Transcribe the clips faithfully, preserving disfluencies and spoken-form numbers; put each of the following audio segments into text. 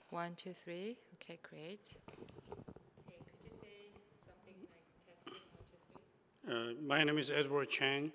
One, two, three. Okay, great. Okay, could you say something like testing one, two, three? Uh, my name is Edward Chang.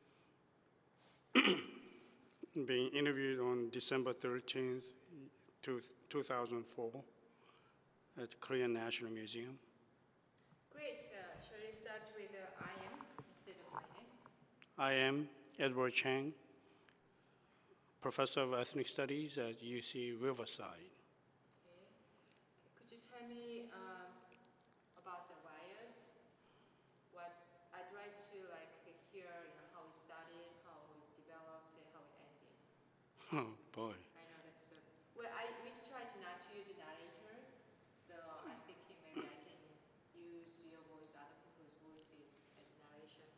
Being interviewed on December thirteenth, two thousand four at the Korean National Museum. Great. Uh, shall we start with uh, I am instead of my name? I am Edward Chang, Professor of Ethnic Studies at U C Riverside. Okay. Could you tell me um, about the bias? What I'd like to like hear, you know, how it started, how it developed, and how it ended. Oh boy. I know that's so. Well, I we try to not to use a narrator, so I'm thinking maybe I can use your voice, other people's voices as narration.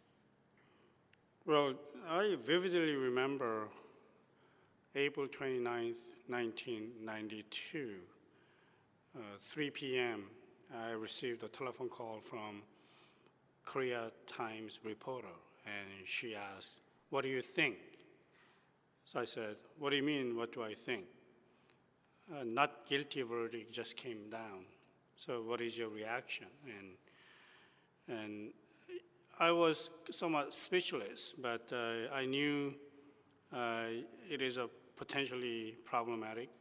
Well, I vividly remember April twenty-ninth, nineteen ninety-two, uh, three p.m. I received a telephone call from Korea Times reporter, and she asked, "What do you think?" So I said, "What do you mean, what do I think?" Uh, not guilty verdict just came down. So what is your reaction? And, and I was somewhat speechless, but uh, I knew uh, it is a potentially problematic.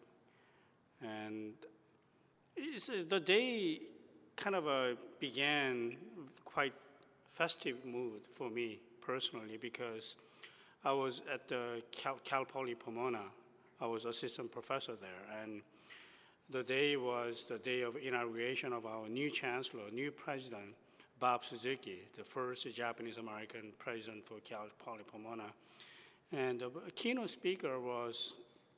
And it's, uh, the day kind of uh, began quite festive mood for me personally, because I was at the Cal, Cal Poly Pomona. I was assistant professor there, and the day was the day of inauguration of our new chancellor, new president, Bob Suzuki, the first Japanese-American president for Cal Poly Pomona. And the keynote speaker was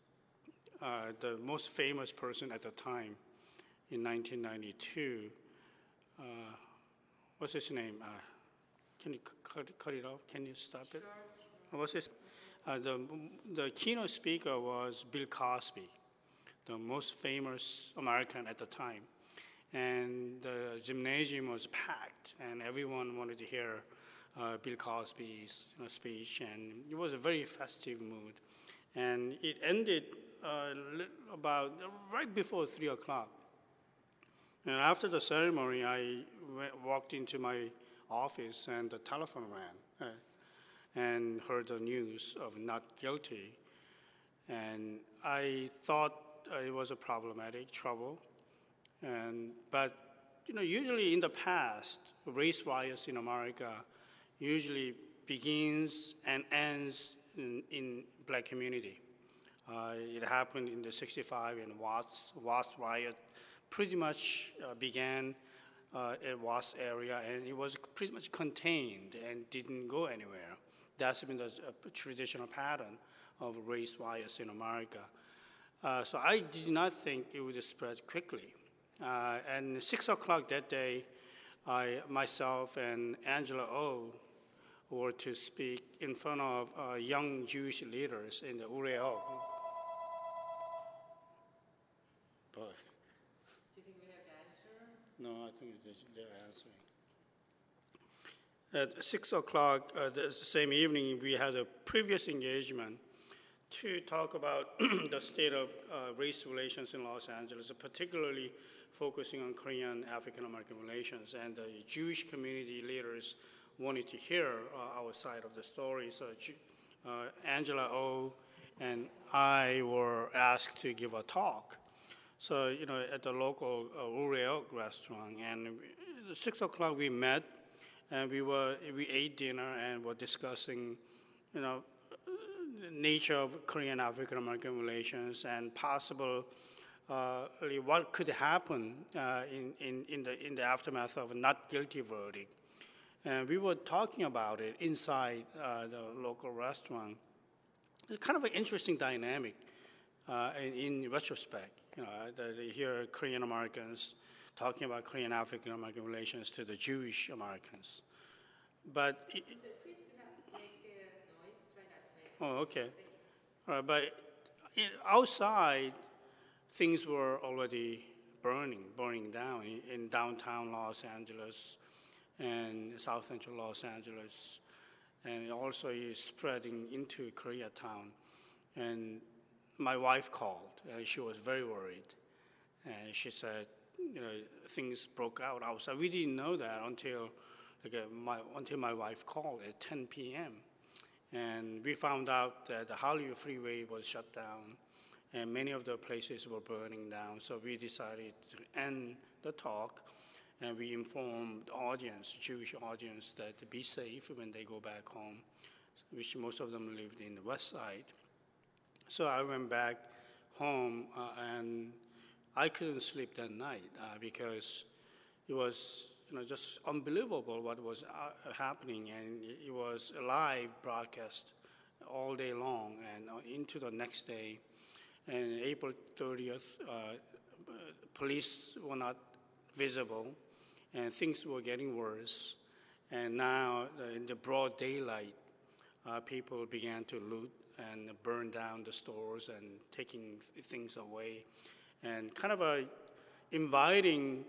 uh, the most famous person at the time in nineteen ninety-two. Uh, what's his name? Uh, can you cut, cut it off? Can you stop it? What's his? Uh, the, the keynote speaker was Bill Cosby, the most famous American at the time. And the gymnasium was packed, and everyone wanted to hear uh, Bill Cosby's you know, speech, and it was a very festive mood. And it ended uh, about right before three o'clock. And after the ceremony, I went, walked into my office, and the telephone rang, uh, and heard the news of not guilty. And I thought uh, it was a problematic trouble. And, but you know, usually in the past, race riots in America usually begins and ends in, in black community. Uh, it happened in the sixty-five in Watts. Watts riot pretty much uh, began uh, at Watts area, and it was pretty much contained and didn't go anywhere. That's been the uh, traditional pattern of race riots in America. Uh, so I did not think it would spread quickly. Uh, and six o'clock that day, I, myself and Angela Oh were to speak in front of uh, young Jewish leaders in the Ureok. Boy. Do you think we have the answer? No, I think they're answering. At six o'clock uh, the same evening, we had a previous engagement to talk about the state of uh, race relations in Los Angeles, particularly focusing on Korean African-American relations. And the Jewish community leaders wanted to hear uh, our side of the story. So uh, Angela Oh and I were asked to give a talk. So, you know, at the local uh, Ureok restaurant. And at six o'clock we met, and we were we ate dinner and were discussing, you know, the nature of Korean African American relations and possible uh, what could happen uh, in, in, in, the, in the aftermath of a not guilty verdict. And we were talking about it inside uh, the local restaurant. It's kind of an interesting dynamic uh, in, in retrospect. You know, that you hear Korean Americans talking about Korean African American relations to the Jewish Americans. But it, so please do not make uh, noise. Try not to make oh, okay. All right, but in, outside, things were already burning, burning down in, in downtown Los Angeles and South Central Los Angeles, and also spreading into Koreatown. And my wife called, and she was very worried. And she said, you know, things broke out outside. We didn't know that until, like, uh, my, until my wife called at ten p m And we found out that the Hollywood freeway was shut down, and many of the places were burning down. So we decided to end the talk, and we informed the audience, Jewish audience, that to be safe when they go back home, which most of them lived in the West Side. So I went back home, uh, and I couldn't sleep that night uh, because it was, you know, just unbelievable what was uh, happening, and it was a live broadcast all day long and uh, into the next day. And April thirtieth, uh, police were not visible, and things were getting worse. And now, uh, in the broad daylight, uh, people began to loot and burn down the stores and taking th- things away, and kind of a inviting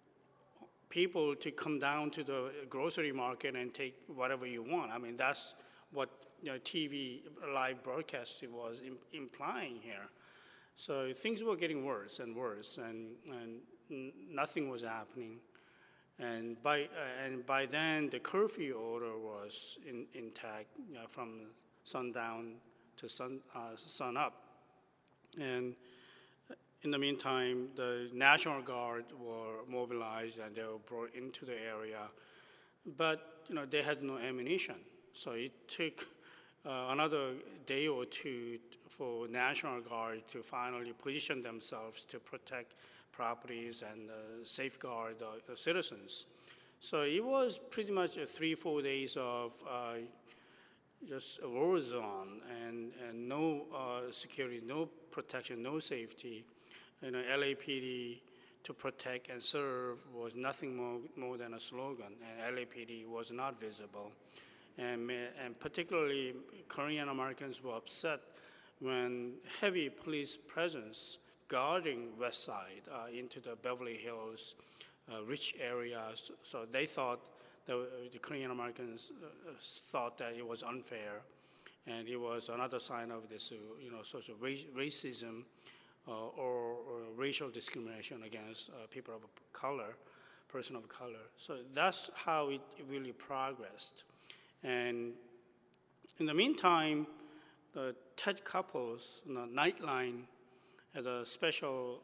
people to come down to the grocery market and take whatever you want. I mean, that's what, you know, T V live broadcasting was im- implying here. So things were getting worse and worse, and, and n- nothing was happening. And by uh, and by then, the curfew order was in, intact, you know, from sundown to sun uh, sun up. And in the meantime, the National Guard were mobilized and they were brought into the area, but, you know, they had no ammunition. So it took uh, another day or two for National Guard to finally position themselves to protect properties and uh, safeguard the uh, citizens. So it was pretty much uh, three, four days of uh, just a war zone and, and no uh, security, no protection, no safety. You know, L A P D to protect and serve was nothing more, more than a slogan, and L A P D was not visible. And, and particularly Korean Americans were upset when heavy police presence guarding West Side uh, into the Beverly Hills uh, rich areas. So they thought, that the Korean Americans uh, thought that it was unfair, and it was another sign of this, uh, you know, social ra- racism uh, or, or racial discrimination against uh, people of color, person of color. So that's how it really progressed. And in the meantime, the Ted Koppel's, you know, Nightline had a special,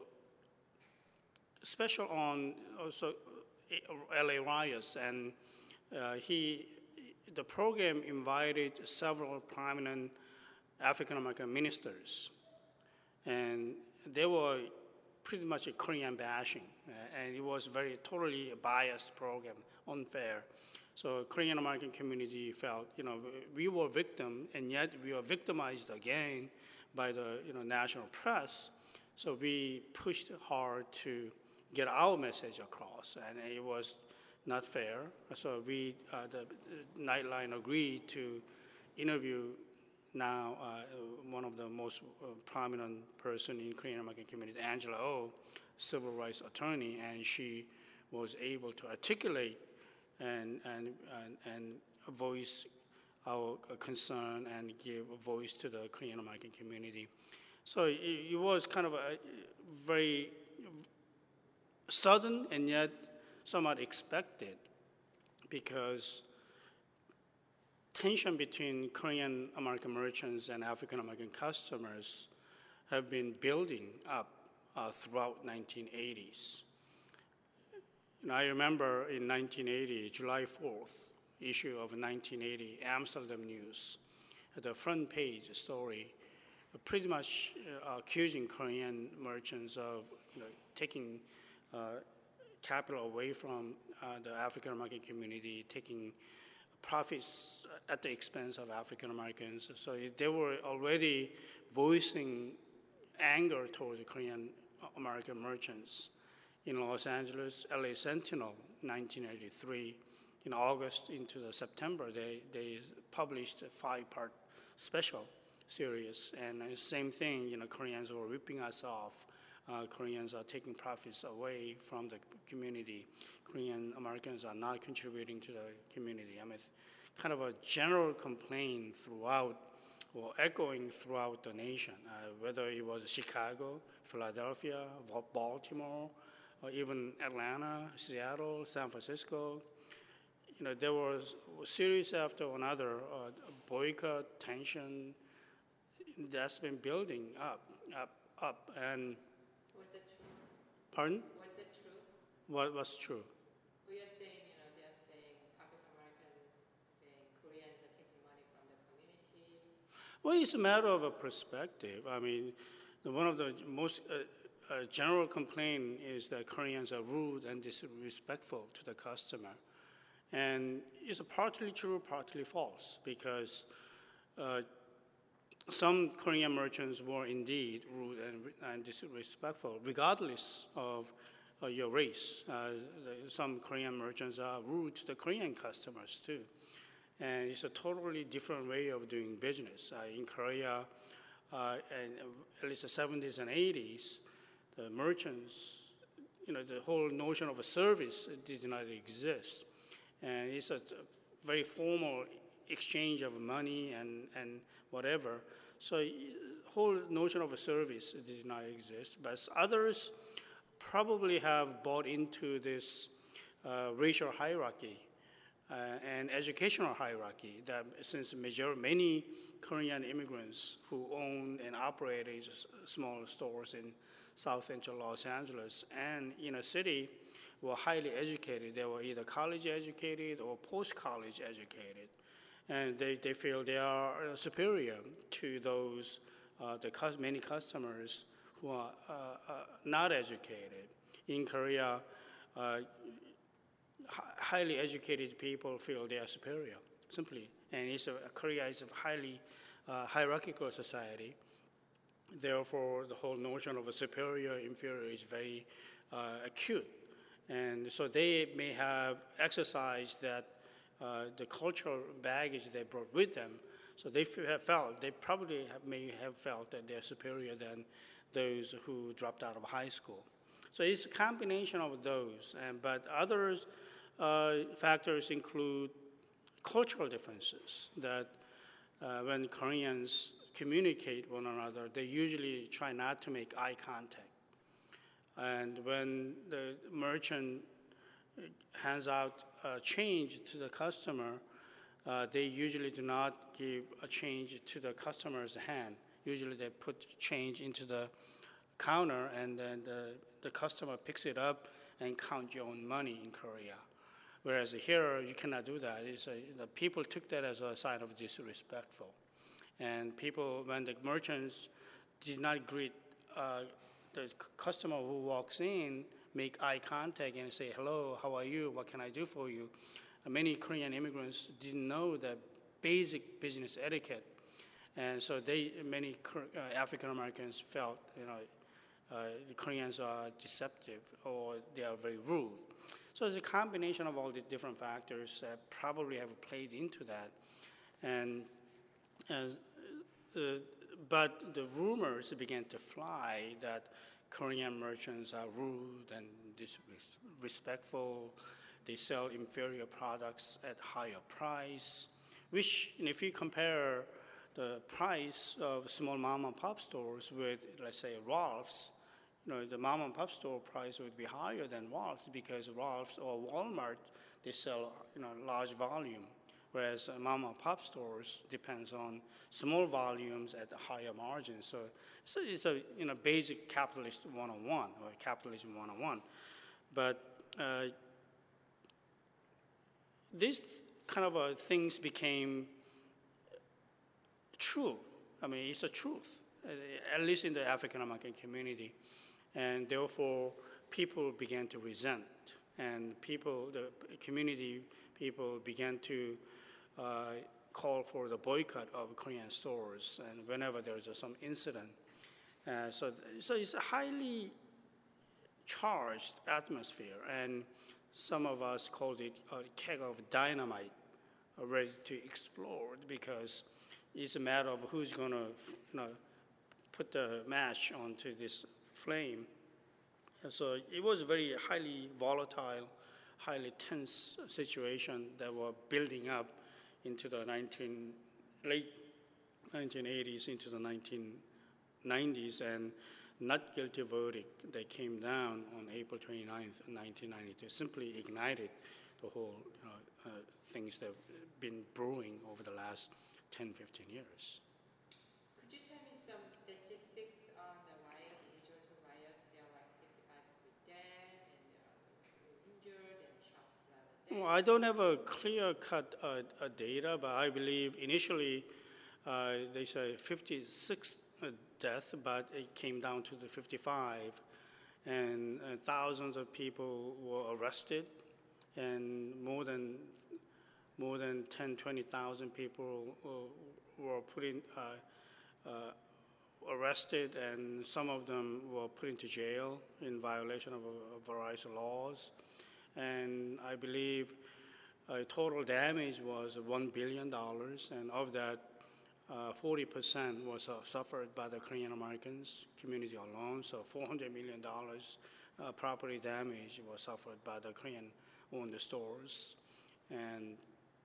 special on also L A riots, and uh, he, the program invited several prominent African American ministers, and they were pretty much a Korean bashing, uh, and it was very totally a biased program, unfair. So Korean American community felt, you know, we were victim, and yet we were victimized again by the, you know, national press. So we pushed hard to get our message across, and it was not fair. So we, uh, the, the Nightline agreed to interview now uh, one of the most uh, prominent person in Korean American community, Angela Oh, civil rights attorney, and she was able to articulate and and and, and voice our concern and give a voice to the Korean American community. So it, it was kind of a very sudden and yet somewhat expected, because tension between Korean American merchants and African American customers have been building up uh, throughout nineteen eighties. And I remember in nineteen eighty, July fourth, issue of nineteen eighty Amsterdam News, the front page story, pretty much uh, accusing Korean merchants of, you know, taking uh, capital away from uh, the African American community, taking profits at the expense of African Americans. So they were already voicing anger toward the Korean American merchants. In Los Angeles, L A Sentinel, nineteen eighty-three, in August into the September, they, they published a five-part special series, and the same thing, you know, Koreans were ripping us off. Uh, Koreans are taking profits away from the community. Korean Americans are not contributing to the community. I mean, it's kind of a general complaint throughout were echoing throughout the nation, uh, whether it was Chicago, Philadelphia, Baltimore, or even Atlanta, Seattle, San Francisco. You know, there was a series after another uh, boycott, tension that's been building up, up, up. And was that true? Pardon? Was that true? What was true? We are saying, you know, they're saying African Americans saying Koreans are taking money from the community. Well, it's a matter of a perspective. I mean, the, one of the most uh, uh, general complaint is that Koreans are rude and disrespectful to the customer. And it's partly true, partly false, because uh, some Korean merchants were indeed rude and, and disrespectful, regardless of uh, your race. Uh, some Korean merchants are rude to the Korean customers too. And it's a totally different way of doing business. Uh, in Korea, uh, and at least the seventies and eighties, the merchants, you know, the whole notion of a service did not exist. And it's a very formal exchange of money and, and whatever. So the whole notion of a service did not exist. But others probably have bought into this uh, racial hierarchy uh, and educational hierarchy that since major, many Korean immigrants who owned and operated small stores in South Central Los Angeles and in a city were highly educated. They were either college educated or post-college educated. And they, they feel they are superior to those, uh, the cus many customers who are uh, uh, not educated. In Korea, uh, highly educated people feel they are superior, simply. And it's a, Korea is a highly uh, hierarchical society. Therefore, the whole notion of a superior, inferior is very uh, acute. And so they may have exercised that uh, the cultural baggage they brought with them. So they have felt, they probably have, may have felt that they're superior than those who dropped out of high school. So it's a combination of those. And, but other uh, factors include cultural differences, that uh, when Koreans communicate one another, they usually try not to make eye contact. And when the merchant hands out uh, change to the customer, uh, they usually do not give a change to the customer's hand. Usually they put change into the counter, and then the, the customer picks it up and count your own money in Korea. Whereas here, you cannot do that. It's a, the people took that as a sign of disrespectful. And people, when the merchants did not greet uh, the customer who walks in, make eye contact and say, hello, how are you, what can I do for you? Uh, many Korean immigrants didn't know the basic business etiquette. And so they, many uh, African Americans felt, you know, uh, the Koreans are deceptive or they are very rude. So it's a combination of all the different factors that probably have played into that. And uh, uh, but the rumors began to fly that Korean merchants are rude and disrespectful. They sell inferior products at higher price, which, and if you compare the price of small mom and pop stores with, let's say, Ralph's, you know, the mom and pop store price would be higher than Ralph's because Ralph's or Walmart, they sell, you know, large volume, whereas uh, mom and pop stores depends on small volumes at a higher margin. So, so it's a, you know, basic capitalist one oh one or capitalism one oh one. But uh, these kind of uh, things became true. I mean, it's a truth, uh, at least in the African American community. And therefore, people began to resent, and people, the community people began to uh, call for the boycott of Korean stores, and whenever there's uh, some incident. Uh, so, so it's a highly charged atmosphere, and some of us called it a keg of dynamite, uh, ready to explode, because it's a matter of who's going to, you know, put the match onto this flame. And so it was a very highly volatile, highly tense situation that were building up into the nineteen, late nineteen eighties into the nineteen nineties, and not guilty verdict that came down on April twenty-ninth, nineteen ninety-two, simply ignited the whole you know, uh, things that have been brewing over the last ten, fifteen years. Could you tell me some statistics on the riots, Israel riots? There are like fifty-five people dead, and there are people injured, and shops are dead. Well, I don't have a clear-cut uh, uh, data, but I believe initially uh, they say fifty-six uh, deaths, but it came down to the fifty-five, and uh, thousands of people were arrested, and more than more than ten, twenty thousand people uh, were put in, uh, uh, arrested, and some of them were put into jail in violation of a, a variety of laws. And I believe uh, total damage was one billion dollars, and of that, uh, forty percent was uh, suffered by the Korean Americans community alone. So four hundred million dollars uh, property damage was suffered by the Korean-owned stores. And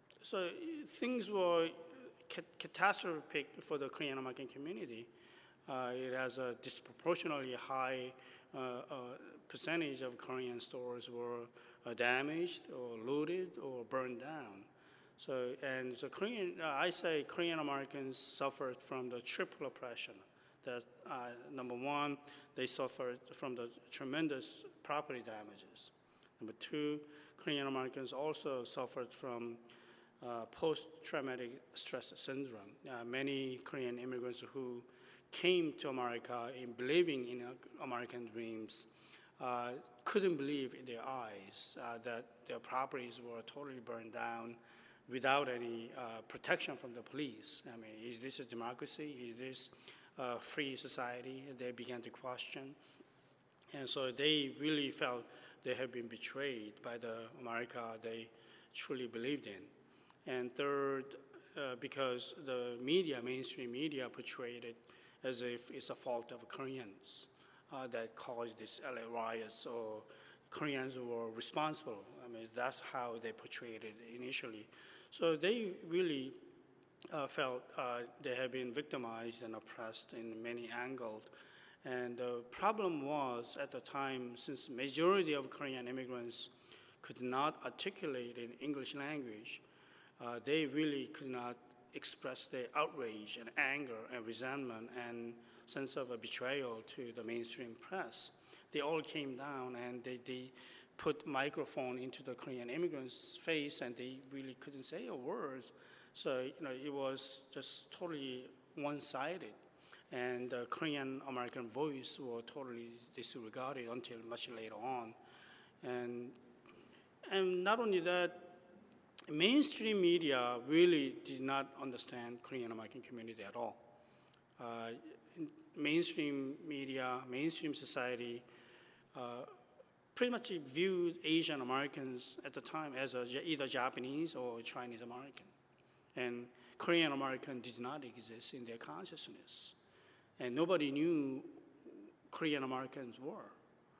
so things were ca catastrophic for the Korean American community. Uh, it has a disproportionately high uh, uh, percentage of Korean stores were uh, damaged or looted or burned down. So, and the Korean, uh, I say Korean Americans suffered from the triple oppression. That uh, number one, they suffered from the tremendous property damages. Number two, Korean Americans also suffered from uh, post-traumatic stress syndrome. Uh, many Korean immigrants who came to America in believing in uh, American dreams uh, couldn't believe in their eyes uh, that their properties were totally burned down without any uh, protection from the police. I mean, is this a democracy? Is this a free society? They began to question. And so they really felt they had been betrayed by the America they truly believed in. And third, uh, because the media, mainstream media, portrayed it as if it's a fault of Koreans uh, that caused these L A riots, or Koreans were responsible. I mean, that's how they portrayed it initially. So they really uh, felt uh, they had been victimized and oppressed in many angles. And the problem was, at the time, since the majority of Korean immigrants could not articulate in English language, uh, they really could not express their outrage and anger and resentment and sense of a betrayal to the mainstream press. They all came down and they, they put microphone into the Korean immigrants' face, and they really couldn't say a word. So, you know, it was just totally one-sided. And the Korean American voice was totally disregarded until much later on. And, and not only that, mainstream media really did not understand Korean American community at all. Uh, mainstream media, mainstream society, uh, pretty much viewed Asian Americans at the time as a, either Japanese or Chinese American. And Korean American did not exist in their consciousness. And nobody knew Korean Americans were.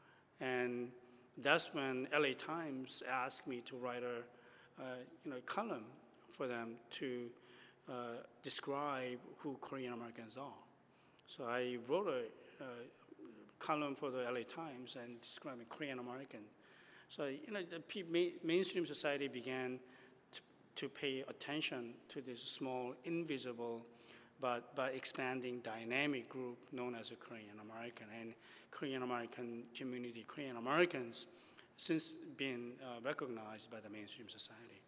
And that's when L A Times asked me to write a uh, you know, column for them to uh, describe who Korean Americans are. So I wrote a, a column for the L A Times and describing Korean American. So, you know, the mainstream society began to, to pay attention to this small, invisible, but by expanding dynamic group known as a Korean American. And Korean American community, Korean Americans, since being uh, recognized by the mainstream society.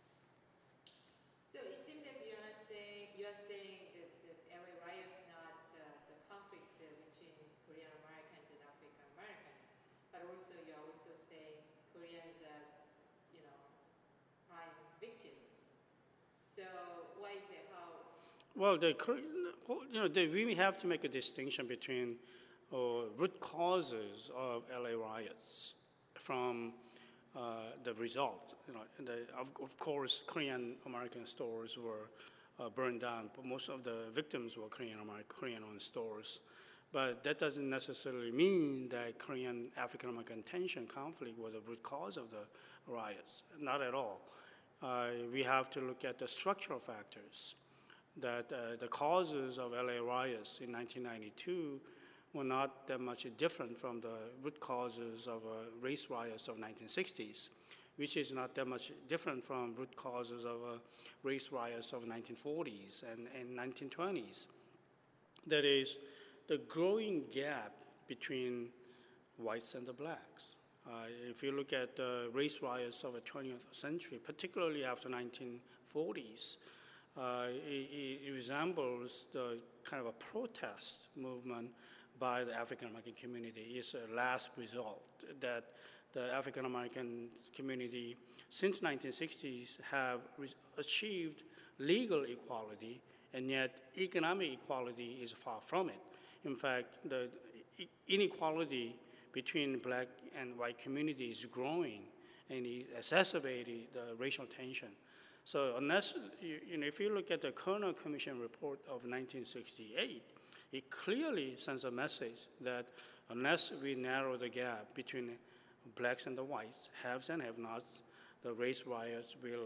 So it seems that you're not saying, you're saying that, that L A riot is not uh, the conflict uh, between Korean Americans and African Americans, but also you're also saying Koreans are, you know, prime victims. So why is that? How? Well, the, you know, they really have to make a distinction between uh, root causes of L A riots from uh, the result. You know, the, of, of course, Korean American stores were uh, burned down, but most of the victims were Korean American, Korean-owned stores. But that doesn't necessarily mean that Korean African American tension conflict was a root cause of the riots. Not at all. Uh, we have to look at the structural factors. that uh, the causes of L A riots in nineteen ninety-two were not that much different from the root causes of uh, race riots of nineteen sixties, which is not that much different from root causes of uh, race riots of nineteen forties and, and nineteen twenties. That is, the growing gap between whites and the blacks. Uh, if you look at the race riots of the twentieth century, particularly after nineteen forties, uh, it, it resembles the kind of a protest movement by the African American community. It's a last result that the African American community since nineteen sixties have achieved legal equality, and yet economic equality is far from it. In fact, the inequality between black and white communities is growing, and it exacerbated the racial tension. So unless, you, you know, if you look at the Kerner Commission report of nineteen sixty-eight, it clearly sends a message that unless we narrow the gap between blacks and the whites, haves and have-nots, the race riots will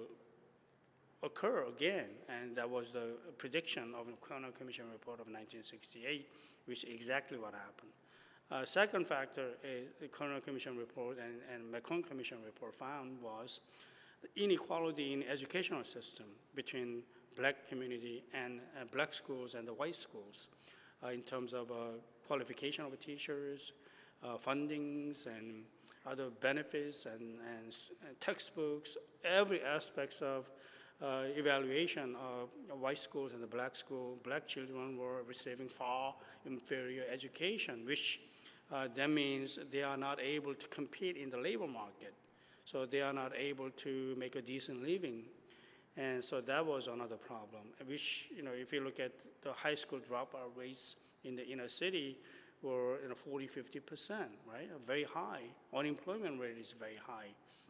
occur again. And that was the prediction of the Kerner Commission report of nineteen sixty-eight, which is exactly what happened. Uh, second factor is the Kerner Commission report and, and McCone Commission report found was the inequality in the educational system between black community and uh, black schools and the white schools uh, in terms of uh, qualification of teachers, uh, fundings, and other benefits and, and, and textbooks, every aspects of uh, evaluation of white schools and the black school. Black children were receiving far inferior education, which uh, that means they are not able to compete in the labor market. So they are not able to make a decent living. And so that was another problem, which, you know, if you look at the high school dropout rates in the inner city, were you know, forty, fifty percent, right? Very high. Unemployment rate is very high.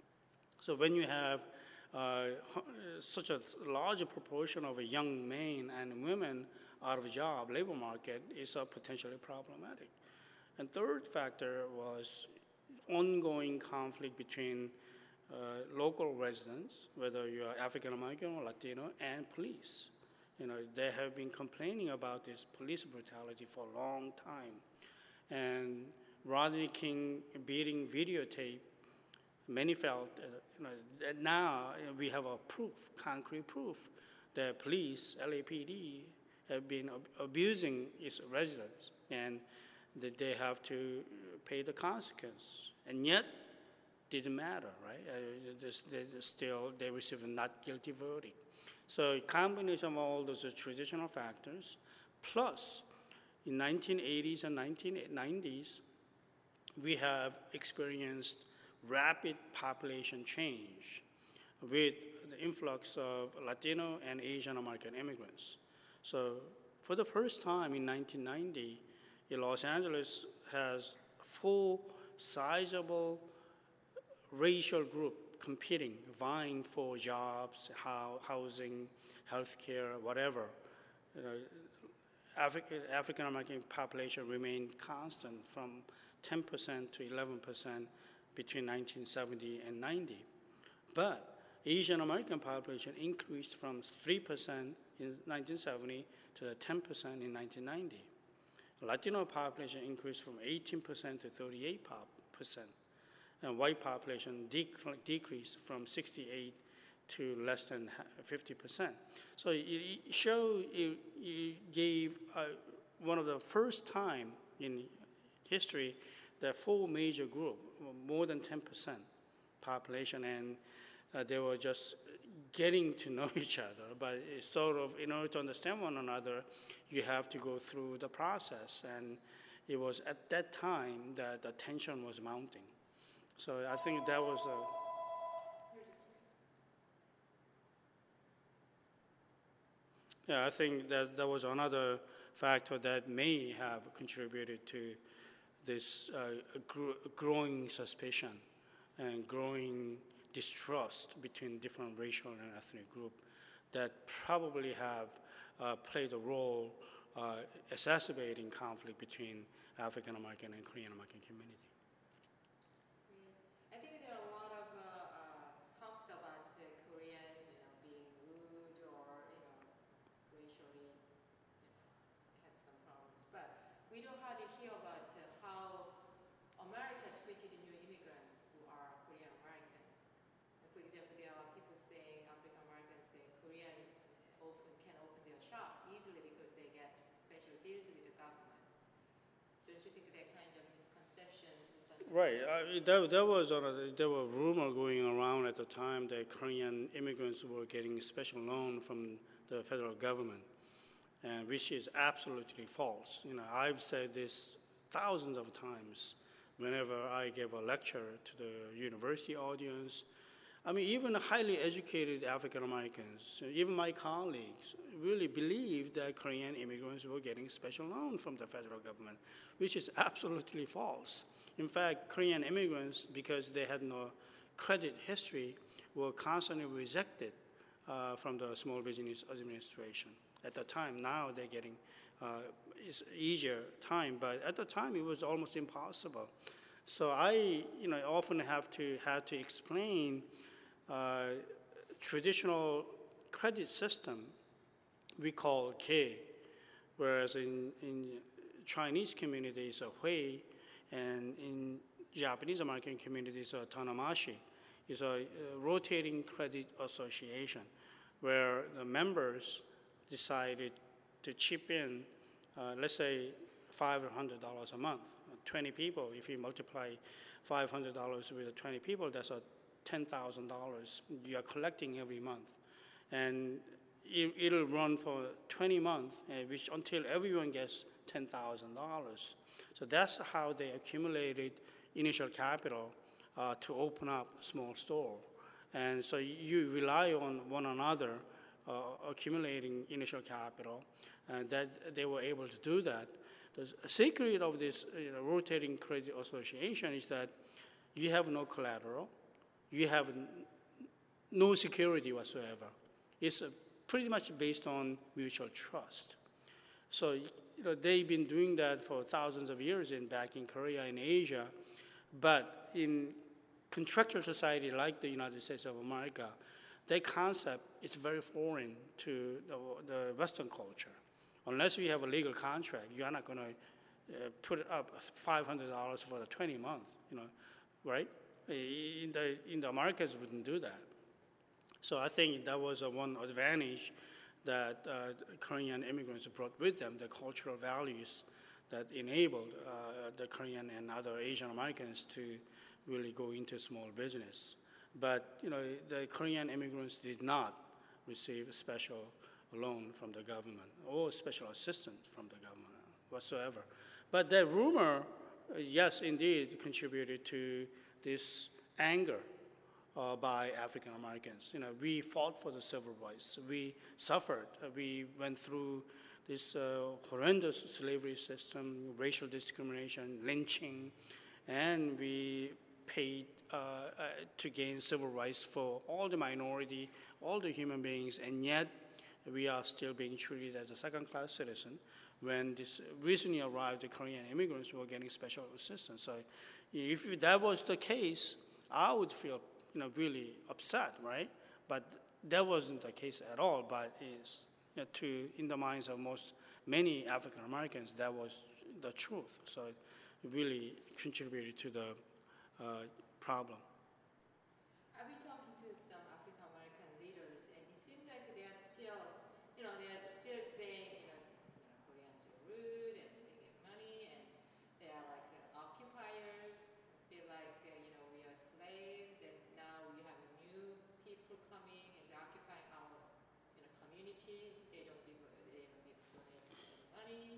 So when you have uh, such a large proportion of young men and women out of a job, labor market is uh, potentially problematic. And third factor was ongoing conflict between uh, local residents, whether you are African American or Latino, and police. You know, they have been complaining about this police brutality for a long time. And Rodney King beating videotape, many felt uh, you know, that now we have a proof, concrete proof, that police, L A P D, have been ab abusing its residents, and that they have to pay the consequence. And yet, didn't matter, right? Uh, they, they still, they received a not guilty verdict. So a combination of all those traditional factors, plus in nineteen eighties and nineteen nineties, we have experienced rapid population change with the influx of Latino and Asian American immigrants. So for the first time in nineteen ninety, Los Angeles has full, sizable racial group competing, vying for jobs, how, housing, healthcare, whatever. You know, African, African American population remained constant from ten percent to eleven percent between nineteen seventy and ninety. But Asian American population increased from three percent in nineteen seventy to ten percent in nineteen ninety. Latino population increased from eighteen percent to thirty-eight percent. And white population dec decreased from sixty-eight to less than fifty percent. So it showed, it, it gave uh, one of the first time in history that four major group, more than ten percent population, and uh, they were just getting to know each other. But it's sort of, in order to understand one another, you have to go through the process. And it was at that time that the tension was mounting. So I think that was a, yeah, I think that that was another factor that may have contributed to this uh, gr growing suspicion and growing distrust between different racial and ethnic groups that probably have uh, played a role uh, exacerbating conflict between African American and Korean American community. I think there are a lot of uh, uh, talks about uh, Koreans, you know, being rude or, you know, racial we don't hardly hear about uh, how America treated new immigrants who are Korean Americans. And for example, there are people saying, African Americans say Koreans open, can open their shops easily because they get special deals with the government. Don't you think that kind of misconceptions, misunderstandings? Right. Uh, there, there was a, there were rumor going around at the time that Korean immigrants were getting special loan from the federal government, and which is absolutely false. You know, I've said this thousands of times whenever I give a lecture to the university audience. I mean, even highly educated African Americans, even my colleagues, really believe that Korean immigrants were getting special loan from the federal government, which is absolutely false. In fact, Korean immigrants, because they had no credit history, were constantly rejected uh, from the Small Business Administration. At the time, now they're getting uh, it's easier time, but at the time it was almost impossible. So I, you know, often have to have to explain uh, traditional credit system we call K, whereas in in Chinese communities are Hui, and in Japanese American communities are Tanamashi. It's a, a rotating credit association where the members decided to chip in, uh, let's say, five hundred dollars a month. twenty people, if you multiply five hundred dollars with twenty people, that's a ten thousand dollars you are collecting every month. And it, it'll run for twenty months, uh, which until everyone gets ten thousand dollars. So that's how they accumulated initial capital uh, to open up a small store. And so you rely on one another uh, accumulating initial capital, and that they were able to do that. The secret of this you know, rotating credit association is that you have no collateral, you have n no security whatsoever. It's uh, pretty much based on mutual trust. So you know, they've been doing that for thousands of years in back in Korea and Asia, but in contractual society like the United States of America, that concept is very foreign to the, the Western culture. Unless you have a legal contract, you're not going to uh, put up five hundred dollars for the twenty months, you know, right? In the, in the Americans wouldn't do that. So I think that was a one advantage that uh, Korean immigrants brought with them, the cultural values that enabled uh, the Korean and other Asian Americans to really go into small business. But you know, the Korean immigrants did not receive special loan from the government or special assistance from the government whatsoever. But that rumor, uh, yes, indeed, contributed to this anger uh, by African Americans. You know, we fought for the civil rights. We suffered. Uh, we went through this uh, horrendous slavery system, racial discrimination, lynching, and we paid uh, uh, to gain civil rights for all the minority, all the human beings, and yet we are still being treated as a second-class citizen when this recently arrived the Korean immigrants were getting special assistance. So if that was the case, I would feel you know, really upset, right? But that wasn't the case at all, but is you know, to, in the minds of most, many African Americans, that was the truth. So it really contributed to the uh, problem. I've been talking to some African American leaders, and it seems like they are still, you know, they are still saying, you know, Koreans are rude and they get money, and they are like uh, occupiers, feel like, uh, you know, we are slaves, and now we have new people coming and occupying our, you know, community. They don't give, they don't give donate money.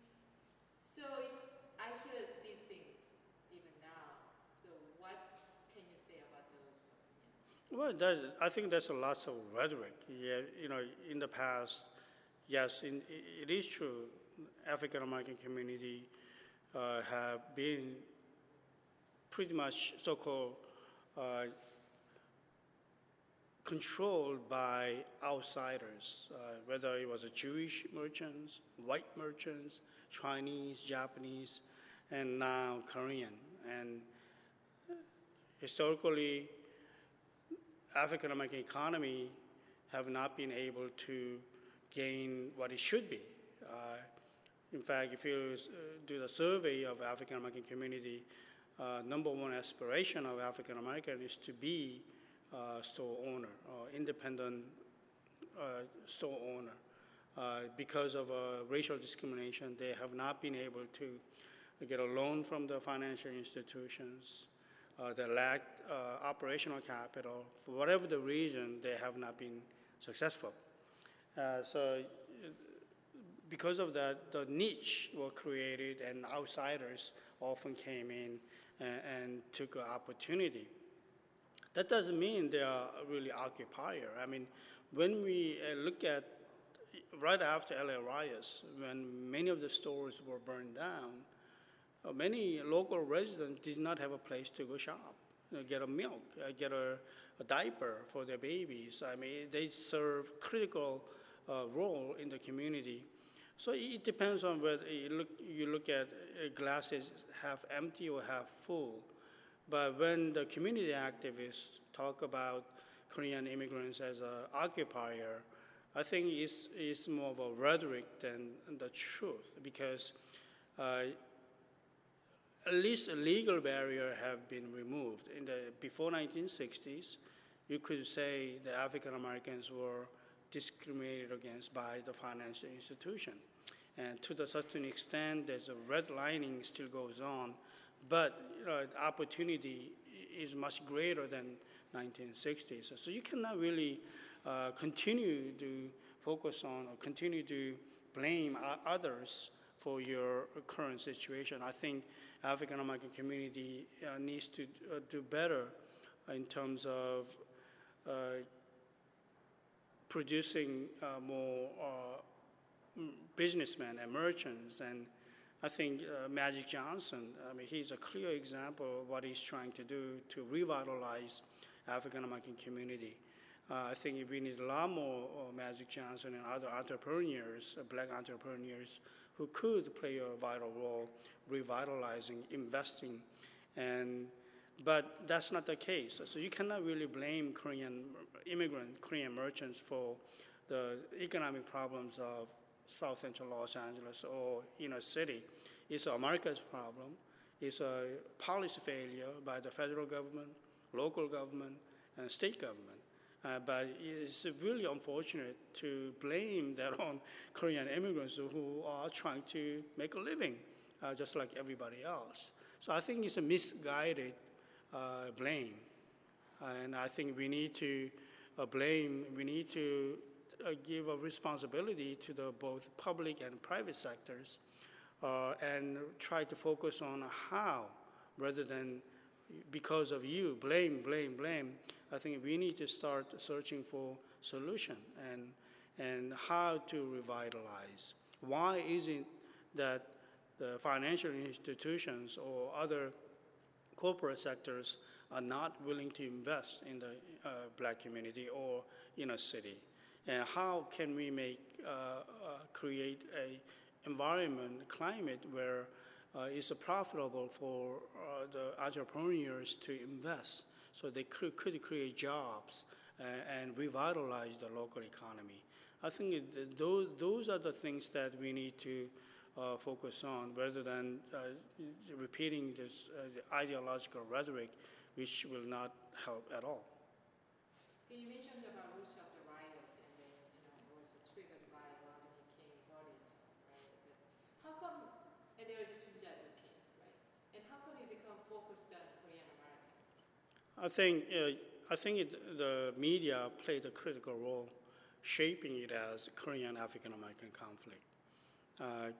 So it's, I hear these things even now. So what can you say about those opinions? Well, there's, I think there's a lot of rhetoric. Yeah, you know, in the past, yes, in, it is true. African American community uh, have been pretty much so-called uh, controlled by outsiders, uh, whether it was a Jewish merchants, white merchants, Chinese, Japanese, and now Korean. And historically, African American economy have not been able to gain what it should be. Uh, In fact, if you uh, do the survey of African American community, uh, number one aspiration of African American is to be a store owner or independent uh, store owner. Uh, because of uh, racial discrimination, they have not been able to get a loan from the financial institutions. Uh, they lack uh, operational capital. For whatever the reason, they have not been successful. Uh, so because of that, the niche were created and outsiders often came in and, and took an opportunity. That doesn't mean they are really occupier. I mean, when we uh, look at right after L A riots, when many of the stores were burned down, uh, many local residents did not have a place to go shop, you know, get a milk, uh, get a, a diaper for their babies. I mean, they serve critical uh, role in the community. So it depends on whether you look, you look at uh, glasses half empty or half full. But when the community activists talk about Korean immigrants as an occupier, I think it's, it's more of a rhetoric than the truth, because uh, at least a legal barrier have been removed. In the before nineteen sixties, you could say the African Americans were discriminated against by the financial institution. And to a certain extent, there's a redlining still goes on, but you know, the opportunity is much greater than nineteen sixties. So you cannot really uh, continue to focus on or continue to blame others for your current situation. I think African American community uh, needs to uh, do better in terms of uh, producing uh, more uh, businessmen and merchants. And I think uh, Magic Johnson, I mean, he's a clear example of what he's trying to do to revitalize African American community. Uh, I think we need a lot more uh, Magic Johnson and other entrepreneurs, uh, black entrepreneurs, who could play a vital role revitalizing, investing, and but that's not the case. So you cannot really blame Korean immigrant, Korean merchants for the economic problems of South Central Los Angeles or inner city. It's America's problem. It's a policy failure by the federal government, local government, and state government. Uh, but it's really unfortunate to blame that on Korean immigrants who are trying to make a living, uh, just like everybody else. So I think it's a misguided uh, blame. And I think we need to uh, blame, we need to uh, give a responsibility to the both public and private sectors uh, and try to focus on how, rather than because of you, blame, blame, blame. I think we need to start searching for solution and, and how to revitalize. Why isn't that the financial institutions or other corporate sectors are not willing to invest in the uh, black community or in a city? And how can we make, uh, uh, create a environment, climate where uh, it's profitable for uh, the entrepreneurs to invest, so they could, could create jobs uh, and revitalize the local economy. I think it, those, those are the things that we need to uh, focus on, rather than uh, repeating this uh, the ideological rhetoric, which will not help at all. You mentioned about roots of the riots, and then, you know, it was triggered by Rodney King verdict, right? But how come, and there is a Sunjadu case, right? And how come you become focused on Korean Americans? I think, uh, I think it, the media played a critical role shaping it as Korean African American conflict. Uh,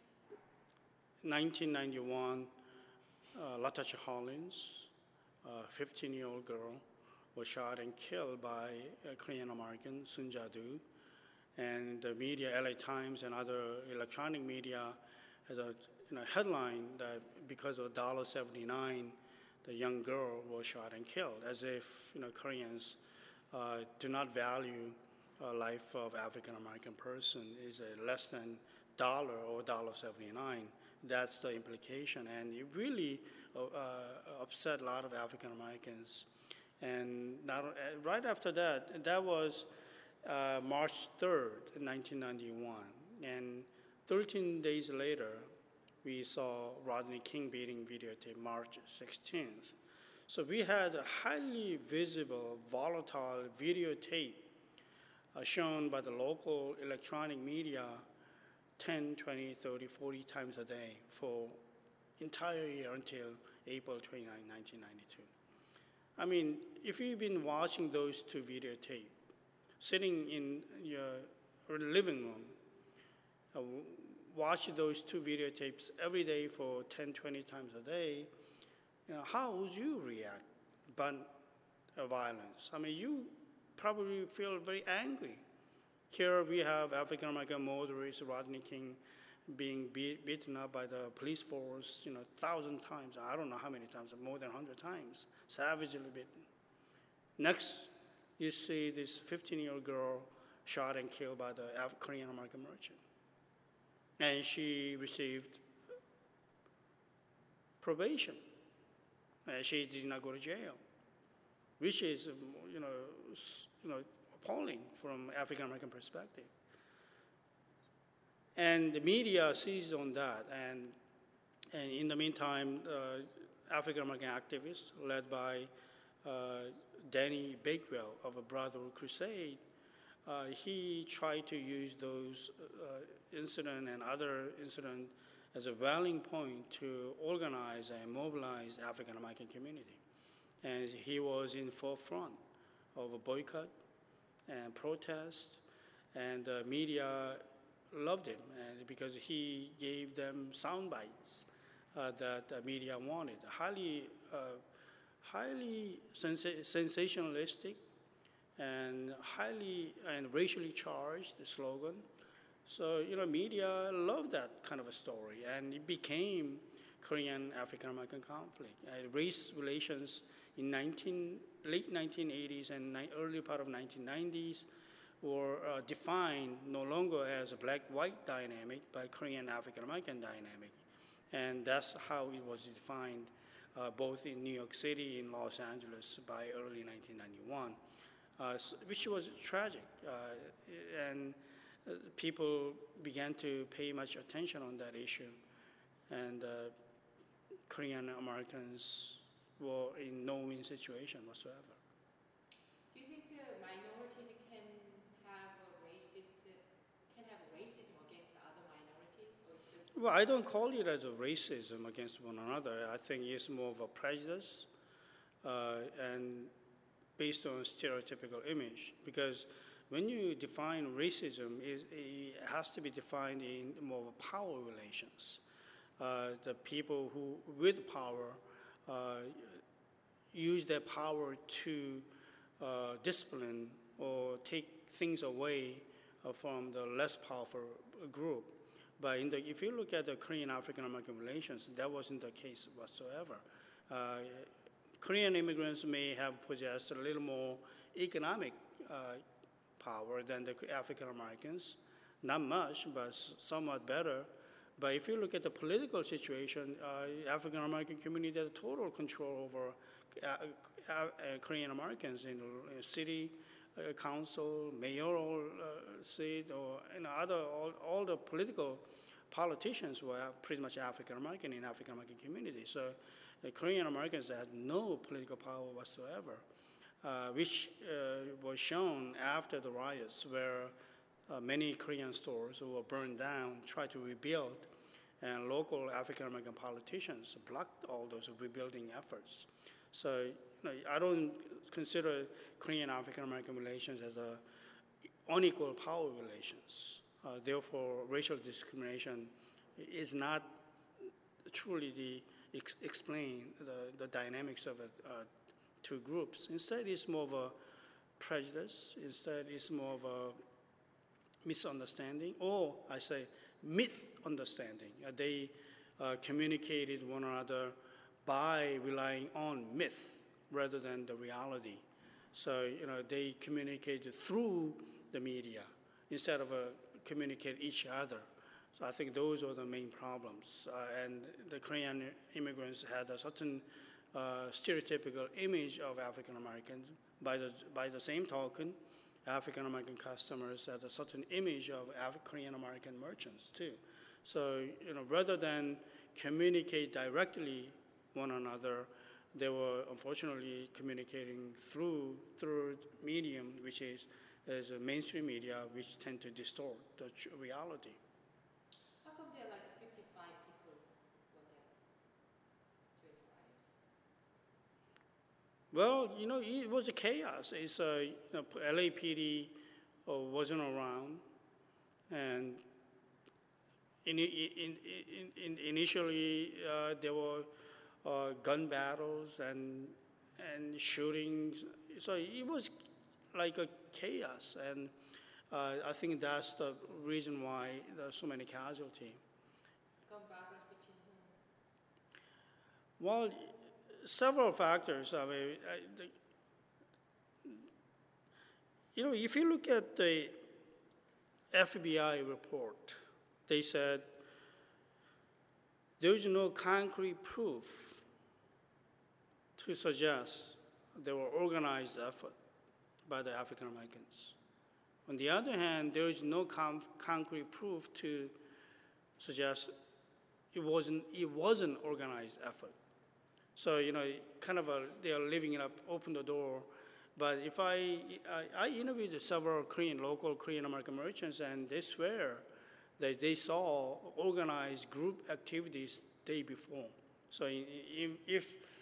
nineteen ninety-one, uh, Latasha Hollins, a fifteen-year-old girl, was shot and killed by a Korean American, Sunjadu. And the media, L A Times and other electronic media, has a you know, headline that because of one dollar seventy-nine, the young girl was shot and killed, as if you know Koreans uh, do not value uh, life of African American person is a less than dollar or one dollar seventy-nine. That's the implication, and it really uh, uh, upset a lot of African Americans. And not, uh, right after that, that was uh, March third, nineteen ninety-one, and thirteen days later, we saw Rodney King beating videotape March sixteenth. So we had a highly visible, volatile videotape uh, shown by the local electronic media ten, twenty, thirty, forty times a day for entire year until April twenty-ninth, nineteen ninety-two. I mean, if you've been watching those two videotapes, sitting in your living room, uh, watch those two videotapes every day for ten, twenty times a day, you know, how would you react but uh, violence? I mean, you probably feel very angry. Here we have African-American motorist Rodney King being be beaten up by the police force, you know, a thousand times. I don't know how many times, more than a hundred times, savagely beaten. Next, you see this fifteen-year-old girl shot and killed by the Af Korean-American merchant. And she received probation. And she did not go to jail, which is, you know, you know, appalling from African-American perspective. And the media seized on that. And, and in the meantime, uh, African-American activists led by uh, Danny Bakewell of a Brotherhood Crusade, uh, he tried to use those uh, incidents and other incidents as a rallying point to organize and mobilize African-American community. And he was in forefront of a boycott and protest, and the media loved him and because he gave them sound bites uh, that the media wanted. Highly, uh, highly sensa sensationalistic and highly and racially charged slogan. So, you know, media loved that kind of a story, and it became Korean African-American conflict. Uh, race relations in nineteen, late nineteen eighties and ni early part of nineteen nineties were uh, defined no longer as a black-white dynamic, but Korean African-American dynamic. And that's how it was defined uh, both in New York City and Los Angeles by early nineteen ninety-one, uh, which was tragic. Uh, and uh, people began to pay much attention on that issue. And uh, Korean Americans were in no-win situation whatsoever. Do you think uh, minorities can have a racist, can have racism against other minorities, or it's just? Well, I don't call it as a racism against one another. I think it's more of a prejudice uh, and based on stereotypical image. Because when you define racism, it, it has to be defined in more of power relations. Uh, the people who, with power, uh, use their power to uh, discipline or take things away uh, from the less powerful group. But in the, if you look at the Korean African-American relations, that wasn't the case whatsoever. Uh, Korean immigrants may have possessed a little more economic uh, power than the African Americans. Not much, but somewhat better. But if you look at the political situation, uh, African American community has total control over uh, uh, uh, Korean Americans in the city uh, council, mayoral uh, seat, or you know, other all, all the political politicians were pretty much African American in African American community. So the Korean Americans had no political power whatsoever. Uh, which uh, was shown after the riots, where uh, many Korean stores were burned down, tried to rebuild, and local African-American politicians blocked all those rebuilding efforts. So you know, I don't consider Korean African-American relations as a unequal power relations. Uh, therefore, racial discrimination is not truly the ex explain the, the dynamics of it. Uh, two groups. Instead, it's more of a prejudice. Instead, it's more of a misunderstanding, or I say myth understanding. Uh, they uh, communicated one another by relying on myth rather than the reality. So, you know, they communicated through the media instead of uh, communicate each other. So I think those are the main problems. Uh, and the Korean immigrants had a certain Uh, stereotypical image of African Americans. By the, by the same token, African American customers had a certain image of Af- Korean American merchants too. So, you know, rather than communicate directly one another, they were unfortunately communicating through through medium, which is, is a mainstream media, which tend to distort the tr- reality. How come there are like fifty-five people were dead during the riots? Well, you know, it was a chaos. It's uh, you know, L A P D uh, wasn't around, and in, in, in, in initially uh, there were uh, gun battles and and shootings. So it was like a chaos, and uh, I think that's the reason why there's so many casualties. Gun battles between whom? Well, several factors. I mean, I, the, you know, if you look at the F B I report, they said there is no concrete proof to suggest there were organized effort by the African Americans. On the other hand, there is no com- concrete proof to suggest it wasn't it wasn't organized effort. So, you know, kind of a, they are leaving it up, open the door. But if I, I, I interviewed several Korean, local Korean American merchants, and they swear that they saw organized group activities day before. So if, if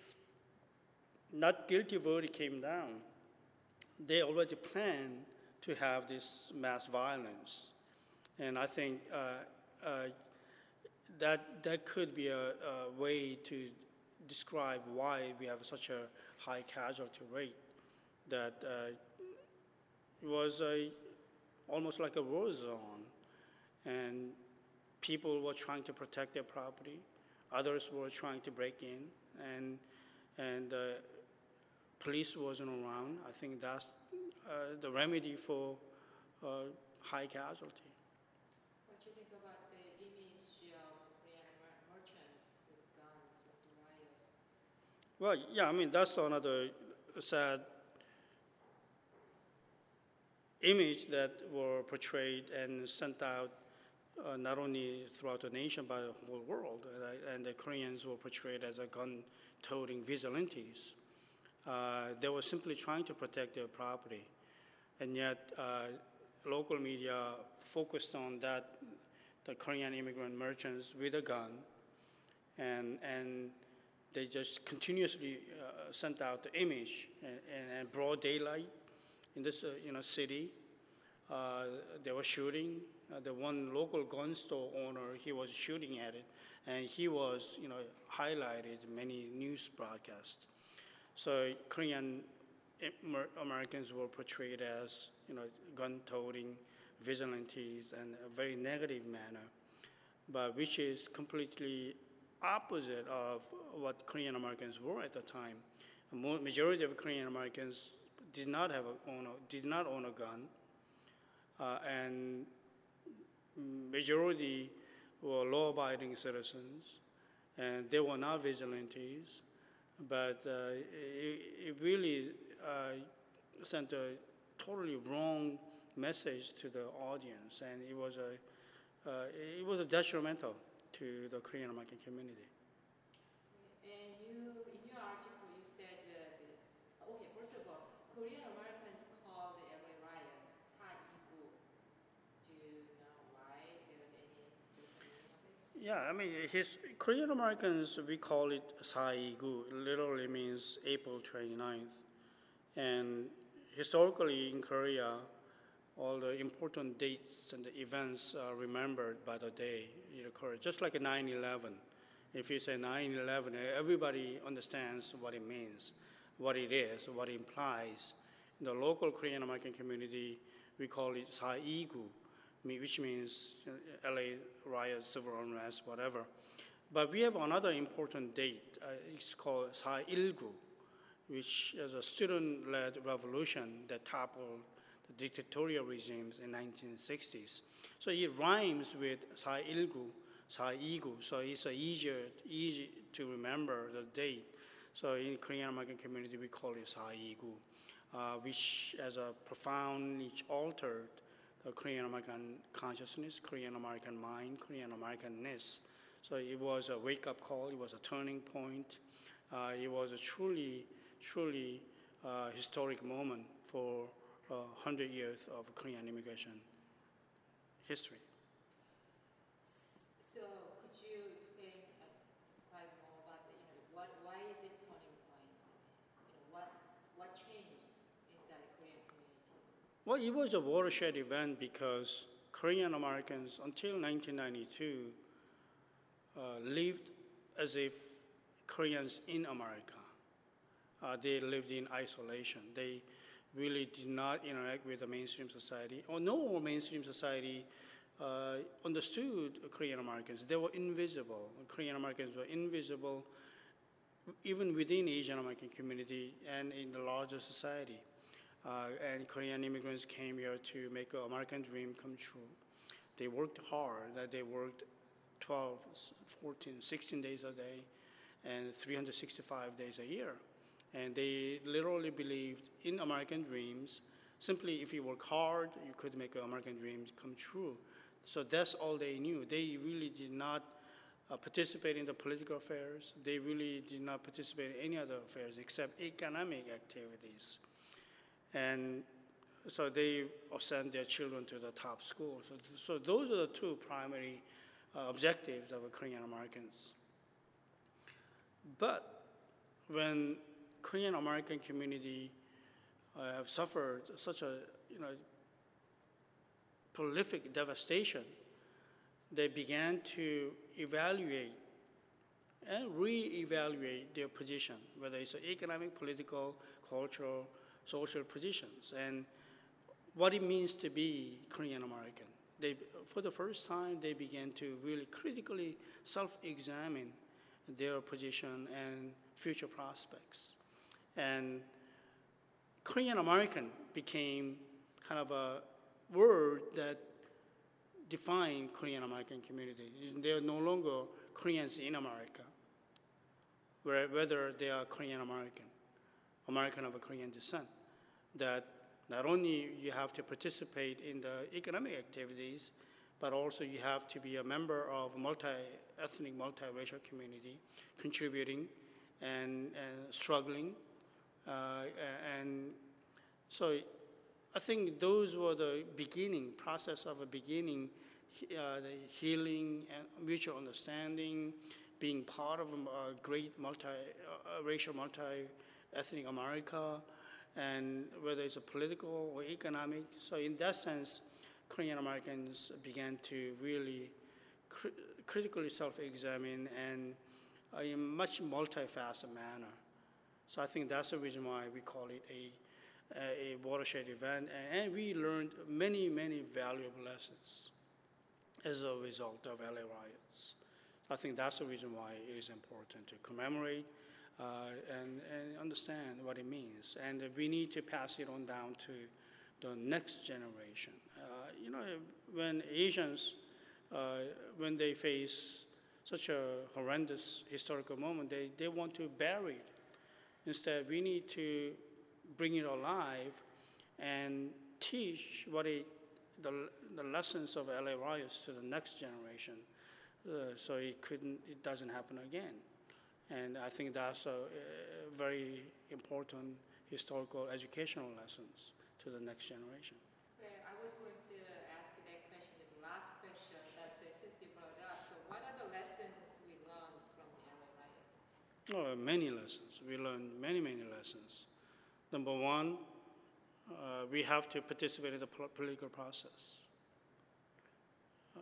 not guilty verdict came down, they already planned to have this mass violence. And I think uh, uh, that, that could be a, a way to describe why we have such a high casualty rate, that uh, it was a, almost like a war zone, and people were trying to protect their property, others were trying to break in, and, and uh, police wasn't around. I think that's uh, the remedy for uh, high casualty. What do you think about the image of Korean mer- merchants with guns with the riots? Well, yeah, I mean, that's another sad image that were portrayed and sent out uh, not only throughout the nation, but the whole world. Uh, and the Koreans were portrayed as a gun-toting vigilantes. Uh, they were simply trying to protect their property. And yet, uh, local media focused on that, the Korean immigrant merchants with a gun, and, and they just continuously uh, sent out the image in, in broad daylight in this uh, you know, city. Uh, they were shooting. Uh, the one local gun store owner, he was shooting at it, and he was, you know, highlighted in many news broadcasts. So Korean Americans were portrayed as, you know, gun-toting vigilantes in a very negative manner, but which is completely opposite of what Korean Americans were at the time. A majority of Korean Americans did not have a, own a, did not own a gun, uh, and majority were law-abiding citizens, and they were not vigilantes. But uh, it, it really uh, sent a totally wrong message to the audience, and it was a uh, it was a detrimental to the Korean American community. And you, in your article, you said uh, that, okay, first of all, Korean Americans call the L A riots 사이구. Do you know why? There's any historical meaning of it? Yeah, I mean, his Korean Americans, we call it 사이구. It literally means April twenty-ninth. And historically in Korea, all the important dates and the events are remembered by the day it occurred, just like a nine eleven. If you say nine eleven, everybody understands what it means, what it is, what it implies. In the local Korean American community, we call it 사이구, which means L A riots, civil unrest, whatever. But we have another important date. Uh, it's called 사일구, which is a student-led revolution that toppled the dictatorial regimes in nineteen sixties. So it rhymes with 사일구, 사이구, so it's easier, easy to remember the date. So in Korean American community, we call it 사이구. uh, which as a profoundly altered the Korean American consciousness, Korean American mind, Korean Americanness. So it was a wake-up call. It was a turning point. Uh, it was a truly, truly uh, historic moment for uh, one hundred years of Korean immigration history. So could you explain, uh, describe more about the, you know, what, why is it turning point? You know, what, what changed inside the Korean community? Well, it was a watershed event because Korean Americans until nineteen ninety-two uh, lived as if Koreans in America. Uh, they lived in isolation. They really did not interact with the mainstream society, or no mainstream society uh, understood Korean Americans. They were invisible. Korean Americans were invisible even within Asian American community and in the larger society. Uh, and Korean immigrants came here to make the American dream come true. They worked hard. They worked twelve, fourteen, sixteen days a day and three hundred sixty-five days a year. And they literally believed in American dreams. Simply, if you work hard, you could make American dreams come true. So that's all they knew. They really did not uh, participate in the political affairs. They really did not participate in any other affairs except economic activities. And so they sent their children to the top schools. So, so those are the two primary uh, objectives of Korean Americans. But when Korean American community uh, have suffered such a you know prolific devastation, they began to evaluate and re-evaluate their position, whether it's economic, political, cultural, social positions, and what it means to be Korean American. They, for the first time, they began to really critically self-examine their position and future prospects. And Korean American became kind of a word that defined Korean American community. They are no longer Koreans in America, whether they are Korean American, American of a Korean descent. That not only you have to participate in the economic activities, but also you have to be a member of a multi-ethnic, multi-racial community, contributing and, and struggling. Uh, and so I think those were the beginning, process of a beginning, uh, the healing and mutual understanding, being part of a great multi-racial, multi-ethnic America, and whether it's a political or economic. So in that sense, Korean Americans began to really cr critically self-examine and uh, in a much multifaceted manner. So I think that's the reason why we call it a, a, a watershed event. And, and we learned many, many valuable lessons as a result of L A riots. I think that's the reason why it is important to commemorate uh, and, and understand what it means. And we need to pass it on down to the next generation. Uh, you know, when Asians, uh, when they face such a horrendous historical moment, they, they want to bury it. Instead, we need to bring it alive and teach what it, the, the lessons of L A riots to the next generation, uh, so it couldn't, it doesn't happen again. And I think that's a, a very important historical educational lessons to the next generation. Okay, I was going to ask that question as the last question, that uh, since you brought it up, so what are the lessons we learned from the L A riots? Oh, many lessons. We learned many, many lessons. Number one, uh, we have to participate in the political process. Uh,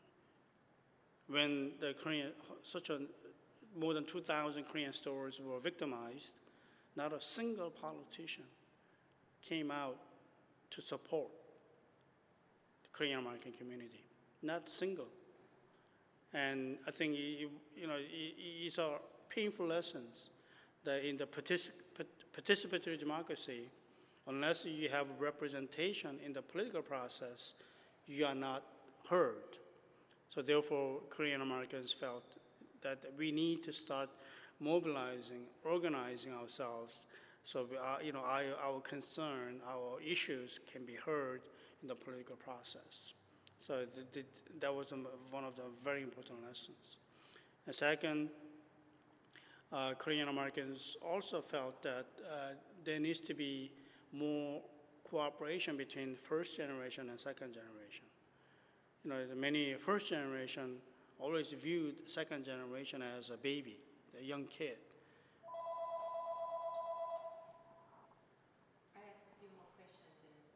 when the Korean, such a, more than two thousand Korean stores were victimized, not a single politician came out to support the Korean American community, not single. And I think, you, you know, these are painful lessons that in the particip participatory democracy, unless you have representation in the political process, you are not heard. So therefore, Korean Americans felt that we need to start mobilizing, organizing ourselves So, we are, you know, I, our concern, our issues can be heard in the political process. So th th that was um, one of the very important lessons. And second, uh, Korean Americans also felt that uh, there needs to be more cooperation between first generation and second generation. You know, the many first generation always viewed second generation as a baby, a young kid. I'll ask a few more questions and I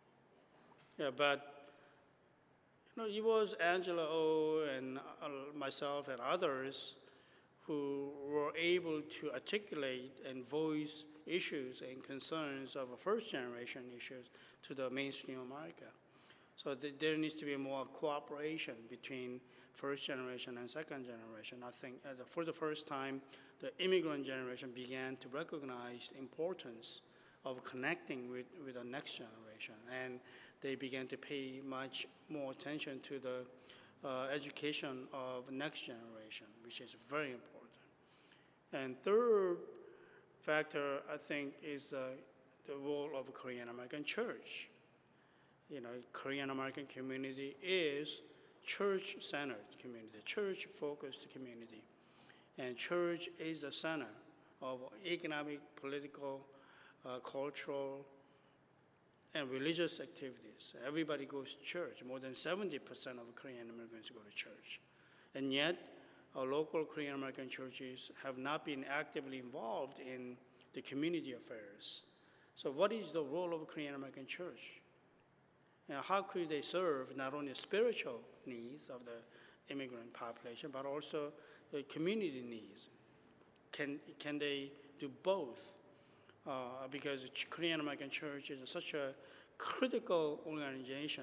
think Yeah, we are done. but you know, it was Angela O and uh, myself and others who were able to articulate and voice issues and concerns of first generation issues to the mainstream America. So th there needs to be more cooperation between first generation and second generation. I think uh, the, for the first time, the immigrant generation began to recognize the importance of connecting with, with the next generation. And they began to pay much more attention to the uh, education of next generation, which is very important. And third factor, I think, is uh, the role of Korean American church. You know, Korean American community is church-centered community, church-focused community. And church is the center of economic, political, uh, cultural, and religious activities. Everybody goes to church. More than seventy percent of Korean immigrants go to church. And yet, our local Korean American churches have not been actively involved in the community affairs. So what is the role of Korean American church? And how could they serve not only spiritual needs of the immigrant population, but also the community needs? Can, can they do both? Uh, because the Korean American Church is such a critical organization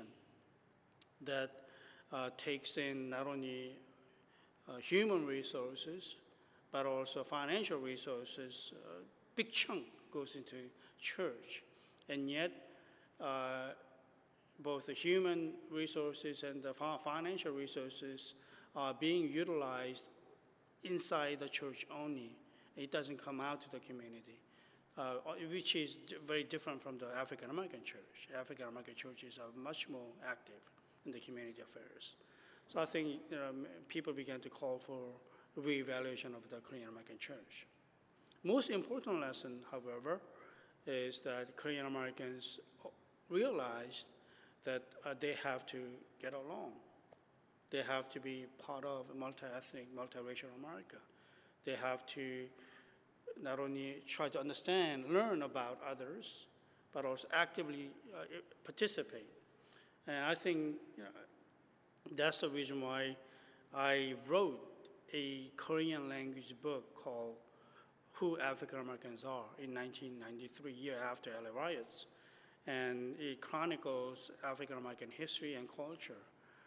that uh, takes in not only uh, human resources, but also financial resources. A big chunk goes into church. And yet, uh, both the human resources and the financial resources are being utilized inside the church only. It doesn't come out to the community, uh, which is very different from the African American church. African American churches are much more active in the community affairs. So I think you know, people began to call for reevaluation of the Korean American church. Most important lesson, however, is that Korean Americans realized that uh, they have to get along. They have to be part of multi-ethnic, multiracial America. They have to not only try to understand, learn about others, but also actively uh, participate. And I think you know, that's the reason why I wrote a Korean language book called Who African Americans Are in nineteen ninety-three, year after L A riots. And it chronicles African American history and culture.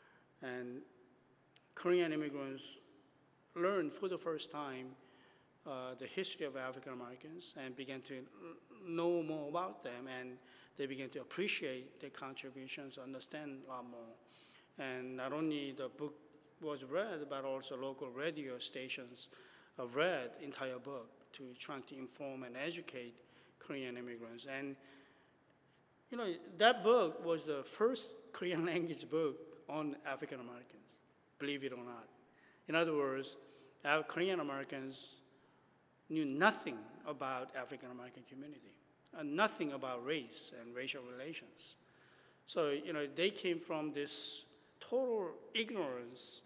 And Korean immigrants learned for the first time uh, the history of African Americans and began to know more about them, and they began to appreciate their contributions, understand a lot more. And not only the book was read, but also local radio stations uh, read the entire book to try to inform and educate Korean immigrants. And you know, that book was the first Korean language book on African Americans, believe it or not. In other words, our Korean Americans knew nothing about African American community, and nothing about race and racial relations. So, you know, they came from this total ignorance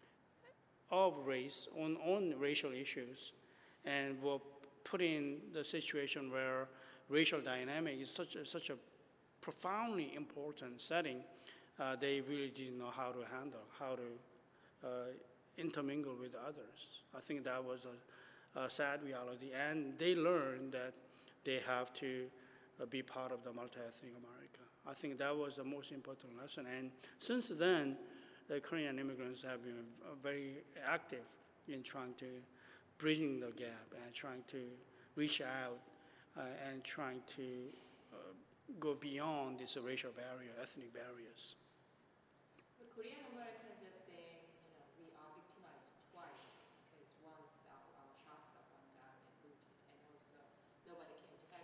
of race on, on racial issues, and were put in the situation where racial dynamic is such a, such a profoundly important setting. Uh, they really didn't know how to handle, how to uh, intermingle with others. I think that was a, a sad reality, and they learned that they have to uh, be part of the multi-ethnic America. I think that was the most important lesson, and since then, the Korean immigrants have been very active in trying to bridging the gap and trying to reach out uh, and trying to uh, go beyond this racial barrier, ethnic barriers. The Korean Americans are saying, you know, we are victimized twice because once our, our shops are burned down and looted, and also nobody came to help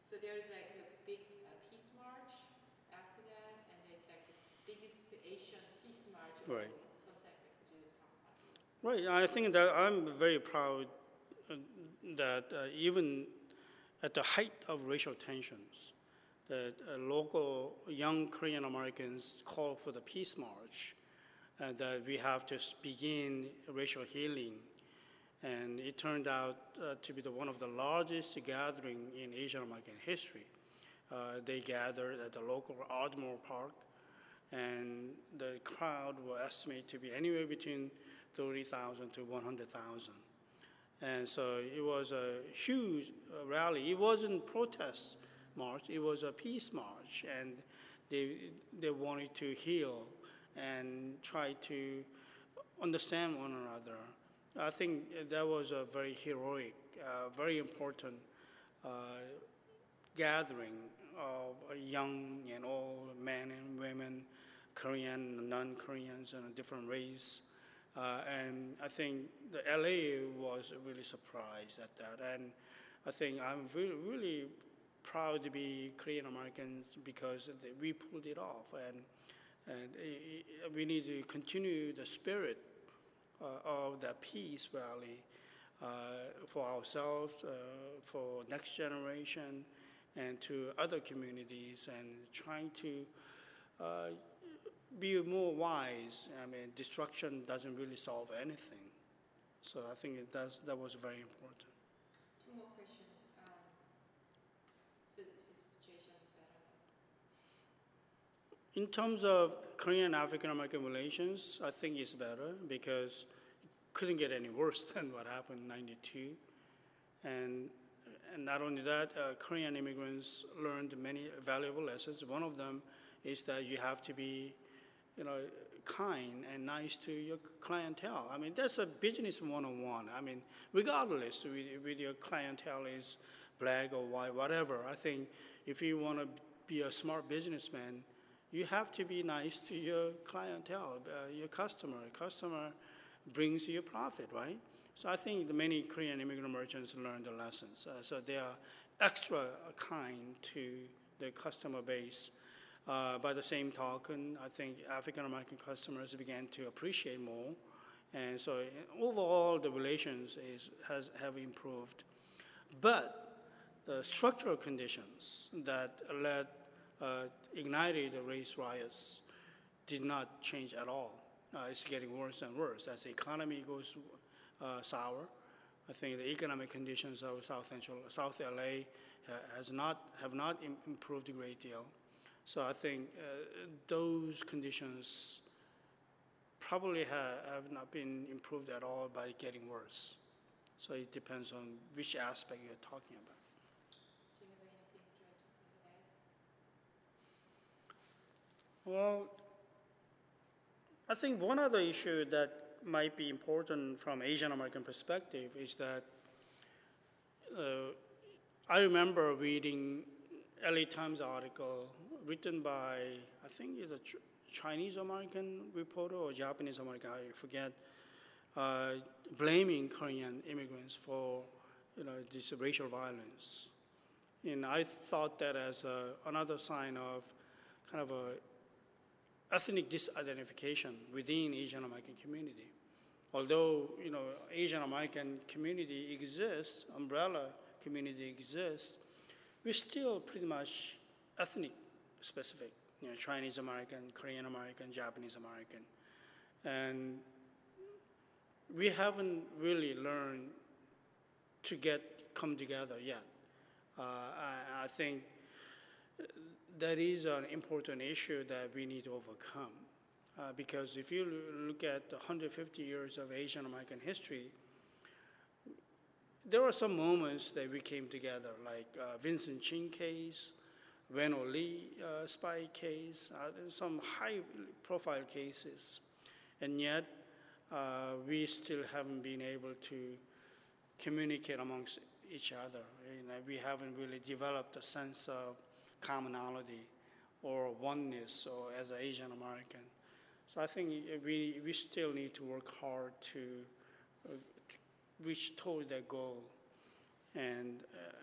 So there's like a big uh, peace march after that, and there's like the biggest Asian peace march. Right. So exactly, could you talk about this? Right. I think that I'm very proud uh, that uh, even at the height of racial tensions, that uh, local young Korean Americans called for the peace march, and that we have to begin racial healing. And it turned out uh, to be the, one of the largest gathering in Asian American history. Uh, they gathered at the local Ardmore Park, and the crowd were estimated to be anywhere between thirty thousand to one hundred thousand. And so it was a huge uh, rally. It wasn't protest march, it was a peace march, and they, they wanted to heal and try to understand one another. I think that was a very heroic, uh, very important uh, gathering of young and old men and women, Korean, non-Koreans, and a different race. Uh, and I think the L A was really surprised at that. And I think I'm really, really proud to be Korean Americans because we pulled it off. And, and it, it, we need to continue the spirit uh, of that peace rally uh, for ourselves, uh, for next generation, and to other communities, and trying to uh, be more wise. I mean, destruction doesn't really solve anything. So I think it does, that was very important. Two more questions. Um, so is the situation better? In terms of Korean African American relations, I think it's better because it couldn't get any worse than what happened in ninety-two. And, and not only that, uh, Korean immigrants learned many valuable lessons. One of them is that you have to be you know, kind and nice to your clientele. I mean, that's a business one-on-one. I mean, regardless with, with your clientele is black or white, whatever, I think if you want to be a smart businessman, you have to be nice to your clientele, uh, your customer. Customer brings you profit, right? So I think the many Korean immigrant merchants learned the lessons. Uh, so they are extra kind to the customer base. Uh, by the same token, I think African-American customers began to appreciate more. And so overall, the relations is, has, have improved. But the structural conditions that led, uh, ignited the race riots did not change at all. Uh, it's getting worse and worse as the economy goes uh, sour. I think the economic conditions of South Central, South L A ha, has not, have not im- improved a great deal. So I think uh, those conditions probably ha have not been improved at all by getting worse. So it depends on which aspect you're talking about. Do you have anything to add? Well, I think one other issue that might be important from Asian American perspective is that uh, I remember reading L A Times article written by, I think it's a Ch Chinese American reporter or Japanese American, I forget, uh, blaming Korean immigrants for you know, this racial violence. And I thought that as a, another sign of kind of a ethnic disidentification within Asian American community. Although you know, Asian American community exists, umbrella community exists, we're still pretty much ethnic specific, you know, Chinese American, Korean American, Japanese American. And we haven't really learned to get, come together yet. Uh, I, I think that is an important issue that we need to overcome. Uh, because if you look at the one hundred fifty years of Asian American history, there are some moments that we came together, like uh, Vincent Chin case, Reno Lee uh, spy case, uh, some high-profile cases, and yet uh, we still haven't been able to communicate amongst each other. You know, we haven't really developed a sense of commonality or oneness or as an Asian American. So I think we, we still need to work hard to, uh, to reach toward that goal. And uh,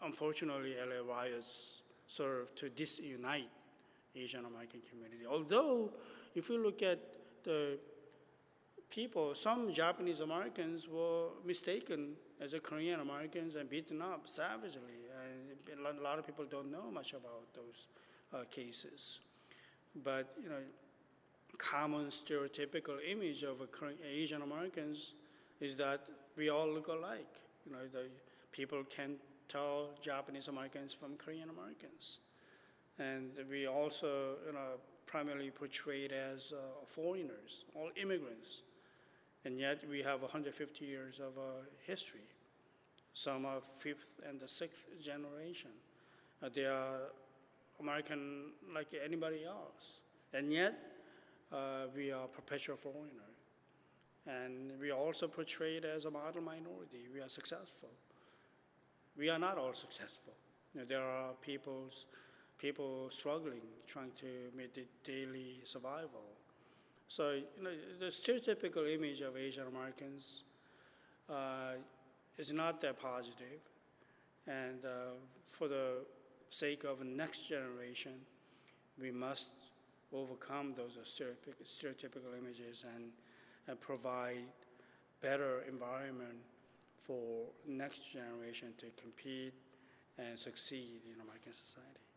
unfortunately, L A riots serve to disunite Asian American community. Although, if you look at the people, some Japanese Americans were mistaken as a Korean Americans and beaten up savagely. And a lot of people don't know much about those uh, cases. But, you know, common stereotypical image of a Korean, Asian Americans is that we all look alike. You know, the people can tell Japanese Americans from Korean Americans. And we also, you know, primarily portrayed as uh, foreigners, all immigrants. And yet we have one hundred fifty years of uh, history. Some are fifth and the sixth generation. Uh, they are American like anybody else. And yet uh, we are perpetual foreigner. And we are also portrayed as a model minority. We are successful. We are not all successful. You know, there are people's, people struggling, trying to meet the daily survival. So, you know, the stereotypical image of Asian Americans uh, is not that positive. And uh, for the sake of the next generation, we must overcome those stereotypical images and, and provide better environment for next generation to compete and succeed in American society.